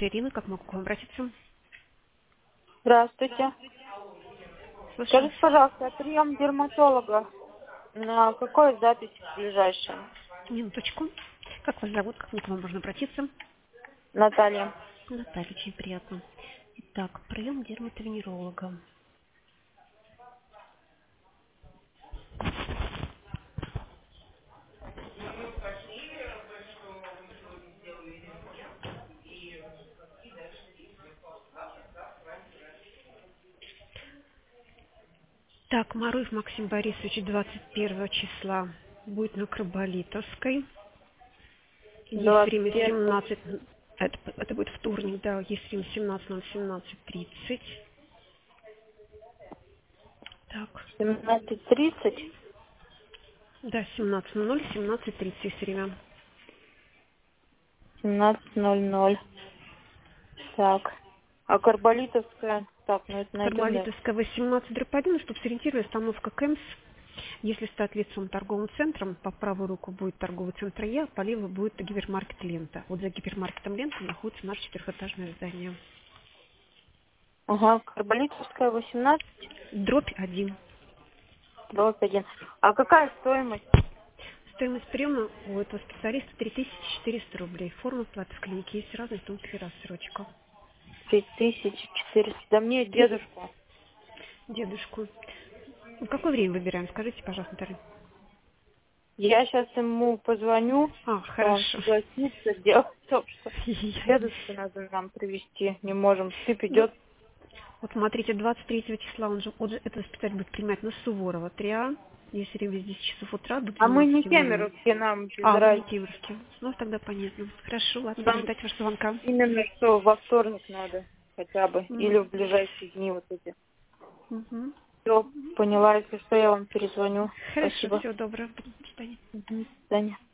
Ирина, как могу к вам обратиться? Здравствуйте. Слушаю. Скажите, пожалуйста, прием дерматолога на какой запись ближайшая? Минуточку. Как вас зовут? Как к вам можно обратиться? Наталья. Наталья, очень приятно. Итак, прием дерматовенеролога. Так, Маруев Максим Борисович 21 числа будет на Краболитовской. Есть время 21, 17, это будет вторник, да, есть время 17:00, 17:30. Так, 17:30, да, 17:00, 17:30 есть время. 17:00. Так. А Карболитовская? Так, ну это найдем, да? Карболитовская 18/1, чтобы сориентировать, остановка КЭМС. Если стать лицом торговым центром, по правую руку будет торговый центр Я, по левую будет гипермаркет Лента. Вот за гипермаркетом Лента находится наше четырехэтажное здание. Ага, Карболитовская 18, Дробь 1. дробь 1. А какая стоимость? Стоимость приема у этого специалиста 3400 рублей. Форма платы в клинике есть разные, в том числе рассрочка. 5400. Да мне дедушку. Дедушку. В какое время выбираем? Скажите, пожалуйста, Наталья. Я сейчас ему позвоню, что он Хорошо. согласится делать, потому что дедушку надо нам привезти. Не можем. Сыпь Ну, идет. вот смотрите, 23 числа он же этот специалист будет принимать на Суворова 3А. Есть время с 10 часов утра до А мы не 12:00. кемеровские, нам без А, вы не разницы. киевский. Ну, тогда понятно. Хорошо, ладно, буду Нам ждать вашего звонка. именно что во вторник надо хотя бы. М, Или в ближайшие дни вот эти. мгм. Все, поняла, если что, я вам перезвоню. Хорошо, Спасибо. всего доброго. До свидания. До свидания.